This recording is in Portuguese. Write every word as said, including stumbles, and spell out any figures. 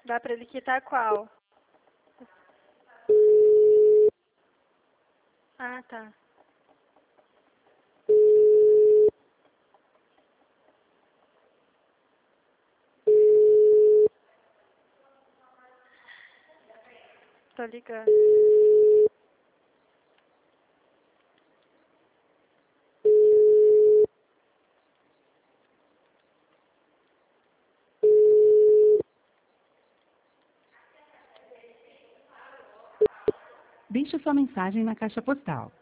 Dá pra ele quitar qual? Ah, tá. Tô ligando. Deixe sua mensagem na caixa postal